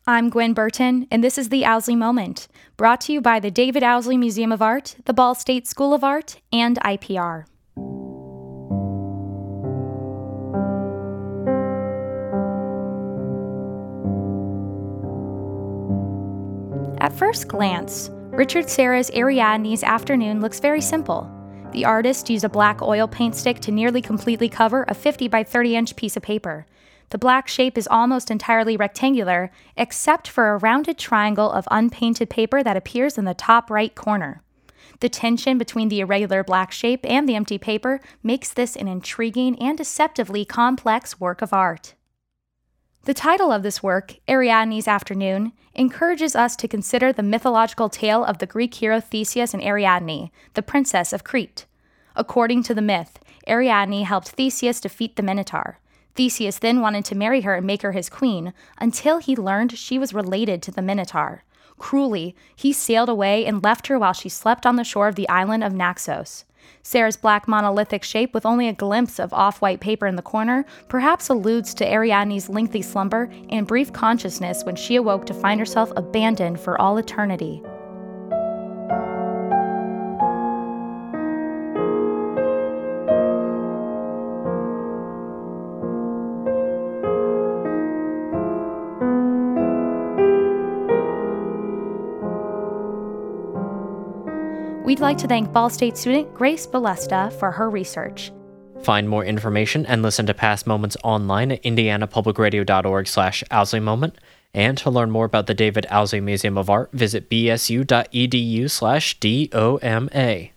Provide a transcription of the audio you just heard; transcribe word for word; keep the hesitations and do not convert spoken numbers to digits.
I'm Gwen Burton, and this is the Owsley Moment, brought to you by the David Owsley Museum of Art, the Ball State School of Art, and I P R. At first glance, Richard Serra's Ariadne's Afternoon looks very simple. The artist used a black oil paint stick to nearly completely cover a fifty by thirty inch piece of paper. The black shape is almost entirely rectangular, except for a rounded triangle of unpainted paper that appears in the top right corner. The tension between the irregular black shape and the empty paper makes this an intriguing and deceptively complex work of art. The title of this work, Ariadne's Afternoon, encourages us to consider the mythological tale of the Greek hero Theseus and Ariadne, the princess of Crete. According to the myth, Ariadne helped Theseus defeat the Minotaur. Theseus then wanted to marry her and make her his queen, until he learned she was related to the Minotaur. Cruelly, he sailed away and left her while she slept on the shore of the island of Naxos. Serra's black monolithic shape with only a glimpse of off-white paper in the corner perhaps alludes to Ariadne's lengthy slumber and brief consciousness when she awoke to find herself abandoned for all eternity. We'd like to thank Ball State student Grace Balesta for her research. Find more information and listen to past moments online at indianapublicradio.org slash Owsley Moment. And to learn more about the David Owsley Museum of Art, visit bsu.edu slash DOMA.